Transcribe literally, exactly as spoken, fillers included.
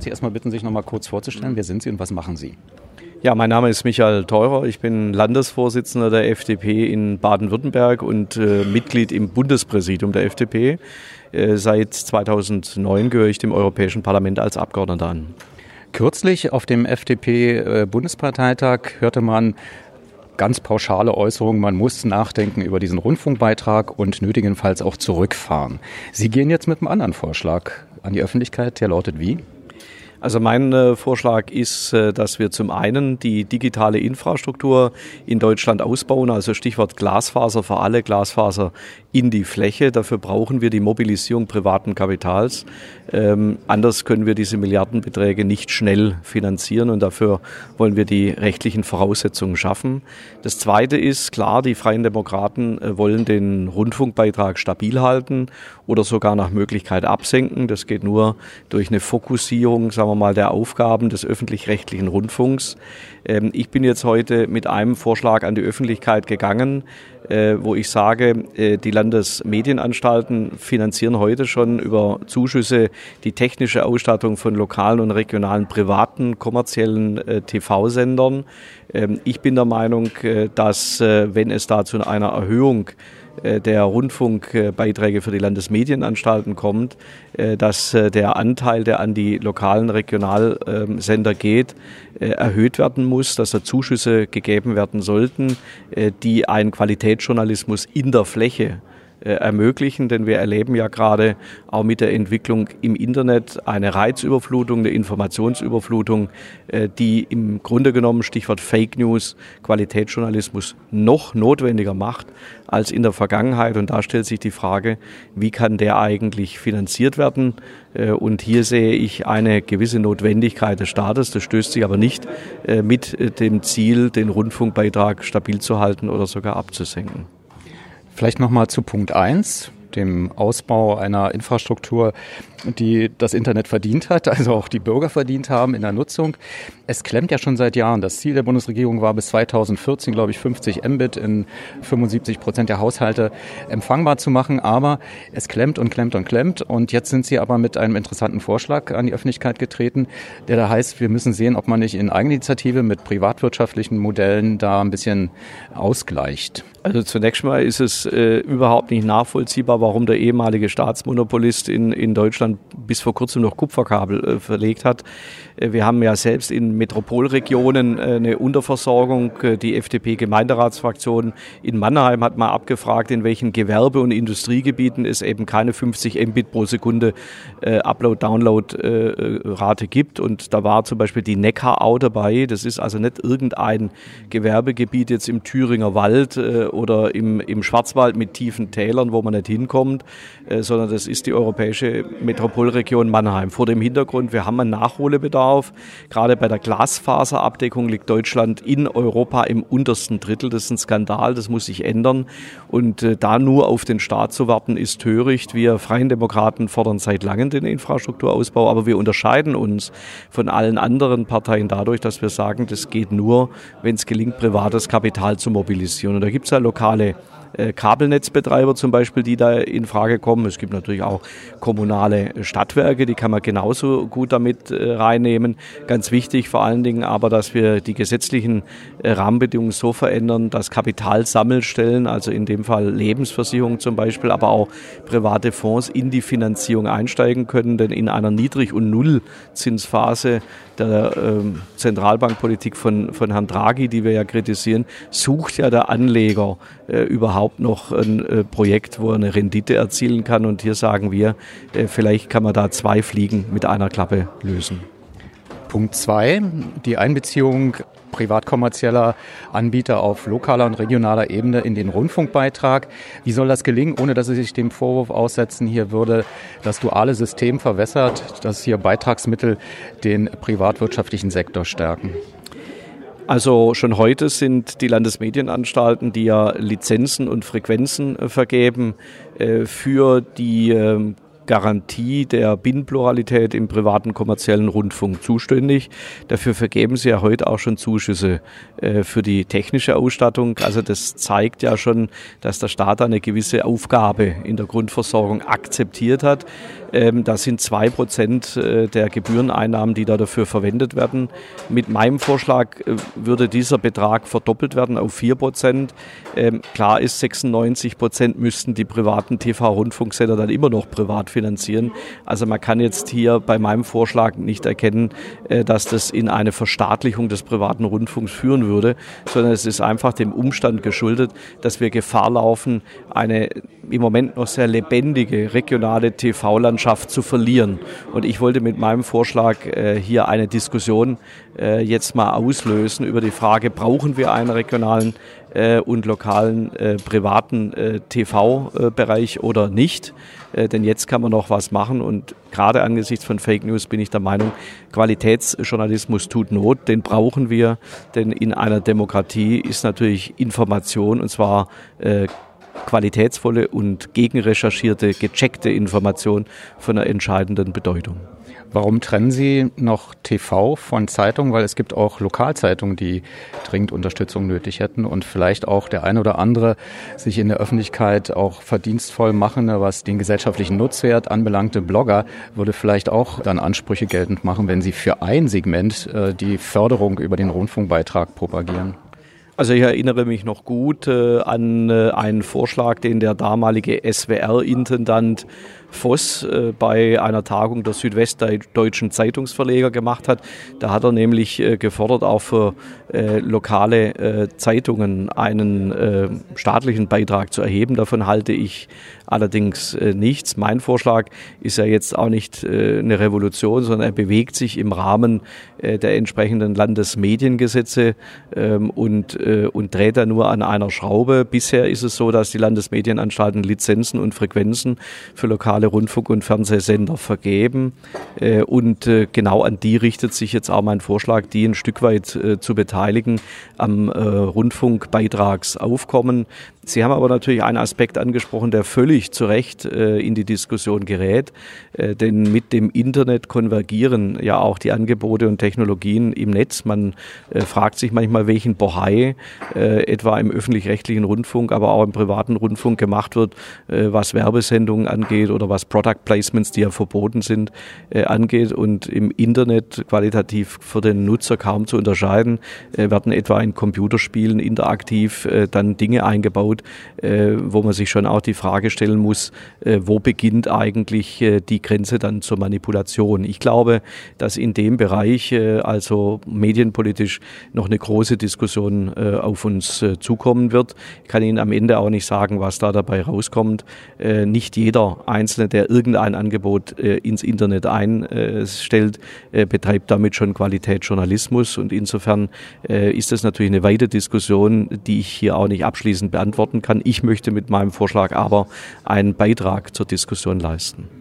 würde Sie erstmal bitten, sich noch mal kurz vorzustellen. Wer sind Sie und was machen Sie? Ja, mein Name ist Michael Theurer. Ich bin Landesvorsitzender der F D P in Baden-Württemberg und äh, Mitglied im Bundespräsidium der F D P. Äh, seit zweitausendneun gehöre ich dem Europäischen Parlament als Abgeordneter an. Kürzlich auf dem F D P-Bundesparteitag hörte man ganz pauschale Äußerungen, man muss nachdenken über diesen Rundfunkbeitrag und nötigenfalls auch zurückfahren. Sie gehen jetzt mit einem anderen Vorschlag an die Öffentlichkeit, der lautet wie? Also mein äh, Vorschlag ist, äh, dass wir zum einen die digitale Infrastruktur in Deutschland ausbauen, also Stichwort Glasfaser für alle, Glasfaser in die Fläche. Dafür brauchen wir die Mobilisierung privaten Kapitals. Ähm, anders können wir diese Milliardenbeträge nicht schnell finanzieren und dafür wollen wir die rechtlichen Voraussetzungen schaffen. Das Zweite ist, klar, die Freien Demokraten äh, wollen den Rundfunkbeitrag stabil halten oder sogar nach Möglichkeit absenken. Das geht nur durch eine Fokussierung, sagen wir mal, der Aufgaben des öffentlich-rechtlichen Rundfunks. Ähm, ich bin jetzt heute mit einem Vorschlag an die Öffentlichkeit gegangen, äh, wo ich sage, äh, die Landesmedienanstalten finanzieren heute schon über Zuschüsse die technische Ausstattung von lokalen und regionalen privaten kommerziellen äh, T V-Sendern. Ähm, ich bin der Meinung, äh, dass äh, wenn es da zu einer Erhöhung der Rundfunkbeiträge für die Landesmedienanstalten kommt, dass der Anteil, der an die lokalen Regionalsender geht, erhöht werden muss, dass da Zuschüsse gegeben werden sollten, die einen Qualitätsjournalismus in der Fläche ermöglichen, denn wir erleben ja gerade auch mit der Entwicklung im Internet eine Reizüberflutung, eine Informationsüberflutung, die im Grunde genommen, Stichwort Fake News, Qualitätsjournalismus noch notwendiger macht als in der Vergangenheit. Und da stellt sich die Frage, wie kann der eigentlich finanziert werden? Und hier sehe ich eine gewisse Notwendigkeit des Staates. Das stößt sich aber nicht mit dem Ziel, den Rundfunkbeitrag stabil zu halten oder sogar abzusenken. Vielleicht nochmal zu Punkt eins, dem Ausbau einer Infrastruktur, die das Internet verdient hat, also auch die Bürger verdient haben in der Nutzung. Es klemmt ja schon seit Jahren. Das Ziel der Bundesregierung war bis zweitausendvierzehn, glaube ich, fünfzig Mbit in fünfundsiebzig Prozent der Haushalte empfangbar zu machen. Aber es klemmt und klemmt und klemmt. Und jetzt sind Sie aber mit einem interessanten Vorschlag an die Öffentlichkeit getreten, der da heißt, wir müssen sehen, ob man nicht in Eigeninitiative mit privatwirtschaftlichen Modellen da ein bisschen ausgleicht. Also zunächst mal ist es äh, überhaupt nicht nachvollziehbar, warum der ehemalige Staatsmonopolist in, in Deutschland bis vor kurzem noch Kupferkabel äh, verlegt hat. Äh, wir haben ja selbst in Metropolregionen äh, eine Unterversorgung. Äh, die F D P-Gemeinderatsfraktion in Mannheim hat mal abgefragt, in welchen Gewerbe- und Industriegebieten es eben keine fünfzig Mbit pro Sekunde äh, Upload-Download-Rate äh, gibt. Und da war zum Beispiel die Neckarau dabei. Das ist also nicht irgendein Gewerbegebiet jetzt im Thüringer Wald äh, oder im, im Schwarzwald mit tiefen Tälern, wo man nicht hinkommt, äh, sondern das ist die europäische Metropolregion Mannheim. Vor dem Hintergrund, wir haben einen Nachholbedarf. Gerade bei der Glasfaserabdeckung liegt Deutschland in Europa im untersten Drittel. Das ist ein Skandal, das muss sich ändern. Und äh, da nur auf den Staat zu warten, ist töricht. Wir Freien Demokraten fordern seit langem den Infrastrukturausbau, aber wir unterscheiden uns von allen anderen Parteien dadurch, dass wir sagen, das geht nur, wenn es gelingt, privates Kapital zu mobilisieren. Und da gibt es ja lokale äh, Kabelnetzbetreiber zum Beispiel, die da in Frage kommen. Es gibt natürlich auch kommunale Stadtwerke, die kann man genauso gut damit äh, reinnehmen. Ganz wichtig vor allen Dingen aber, dass wir die gesetzlichen äh, Rahmenbedingungen so verändern, dass Kapitalsammelstellen, also in dem Fall Lebensversicherungen zum Beispiel, aber auch private Fonds in die Finanzierung einsteigen können. Denn in einer Niedrig- und Nullzinsphase der ähm, Zentralbankpolitik von, von Herrn Draghi, die wir ja kritisieren, sucht ja der Anleger äh, überhaupt noch ein äh, Projekt, wo er eine Rendite erzielen kann. Und hier sagen wir, äh, vielleicht kann man da zwei Fliegen mit einer Klappe lösen. Punkt zwei, die Einbeziehung privatkommerzieller Anbieter auf lokaler und regionaler Ebene in den Rundfunkbeitrag. Wie soll das gelingen, ohne dass Sie sich dem Vorwurf aussetzen, hier würde das duale System verwässert, dass hier Beitragsmittel den privatwirtschaftlichen Sektor stärken? Also schon heute sind die Landesmedienanstalten, die ja Lizenzen und Frequenzen vergeben, für die Garantie der Binnenpluralität im privaten kommerziellen Rundfunk zuständig. Dafür vergeben sie ja heute auch schon Zuschüsse äh, für die technische Ausstattung. Also das zeigt ja schon, dass der Staat eine gewisse Aufgabe in der Grundversorgung akzeptiert hat. Ähm, das sind zwei Prozent der Gebühreneinnahmen, die da dafür verwendet werden. Mit meinem Vorschlag äh, würde dieser Betrag verdoppelt werden auf vier Prozent. Ähm, klar ist, sechsundneunzig Prozent müssten die privaten T V-Rundfunksender dann immer noch privat finanzieren. Also man kann jetzt hier bei meinem Vorschlag nicht erkennen, äh, dass das in eine Verstaatlichung des privaten Rundfunks führen würde, sondern es ist einfach dem Umstand geschuldet, dass wir Gefahr laufen, eine im Moment noch sehr lebendige regionale T V-Landschaft zu verlieren. Und ich wollte mit meinem Vorschlag äh, hier eine Diskussion äh, jetzt mal auslösen über die Frage, brauchen wir einen regionalen äh, und lokalen äh, privaten äh, T V-Bereich oder nicht? Äh, denn jetzt kann man noch was machen und gerade angesichts von Fake News bin ich der Meinung, Qualitätsjournalismus tut Not, den brauchen wir, denn in einer Demokratie ist natürlich Information und zwar äh, qualitätsvolle und gegenrecherchierte, gecheckte Information von einer entscheidenden Bedeutung. Warum trennen Sie noch T V von Zeitungen? Weil es gibt auch Lokalzeitungen, die dringend Unterstützung nötig hätten und vielleicht auch der eine oder andere sich in der Öffentlichkeit auch verdienstvoll machende, was den gesellschaftlichen Nutzwert anbelangte Blogger, würde vielleicht auch dann Ansprüche geltend machen, wenn sie für ein Segment äh, die Förderung über den Rundfunkbeitrag propagieren. Also ich erinnere mich noch gut äh, an äh, einen Vorschlag, den der damalige S W R-Intendant Voss äh, bei einer Tagung der Südwestdeutschen Zeitungsverleger gemacht hat. Da hat er nämlich äh, gefordert, auch für äh, lokale äh, Zeitungen einen äh, staatlichen Beitrag zu erheben. Davon halte ich allerdings äh, nichts. Mein Vorschlag ist ja jetzt auch nicht äh, eine Revolution, sondern er bewegt sich im Rahmen äh, der entsprechenden Landesmediengesetze ähm, und, äh, und dreht da nur an einer Schraube. Bisher ist es so, dass die Landesmedienanstalten Lizenzen und Frequenzen für lokale Rundfunk- und Fernsehsender vergeben. Äh, und äh, genau an die richtet sich jetzt auch mein Vorschlag, die ein Stück weit äh, zu beteiligen am äh, Rundfunkbeitragsaufkommen. Sie haben aber natürlich einen Aspekt angesprochen, der völlig zu Recht äh, in die Diskussion gerät. Äh, denn mit dem Internet konvergieren ja auch die Angebote und Technologien im Netz. Man äh, fragt sich manchmal, welchen Bohai äh, etwa im öffentlich-rechtlichen Rundfunk, aber auch im privaten Rundfunk gemacht wird, äh, was Werbesendungen angeht oder was Product Placements, die ja verboten sind, äh, angeht. Und im Internet qualitativ für den Nutzer kaum zu unterscheiden, äh, werden etwa in Computerspielen interaktiv äh, dann Dinge eingebaut, Äh, wo man sich schon auch die Frage stellen muss, äh, wo beginnt eigentlich äh, die Grenze dann zur Manipulation. Ich glaube, dass in dem Bereich, äh, also medienpolitisch, noch eine große Diskussion äh, auf uns äh, zukommen wird. Ich kann Ihnen am Ende auch nicht sagen, was da dabei rauskommt. Äh, nicht jeder Einzelne, der irgendein Angebot äh, ins Internet einstellt, äh, betreibt damit schon Qualitätsjournalismus und insofern äh, ist das natürlich eine weite Diskussion, die ich hier auch nicht abschließend beantworten kann. Ich möchte mit meinem Vorschlag aber einen Beitrag zur Diskussion leisten.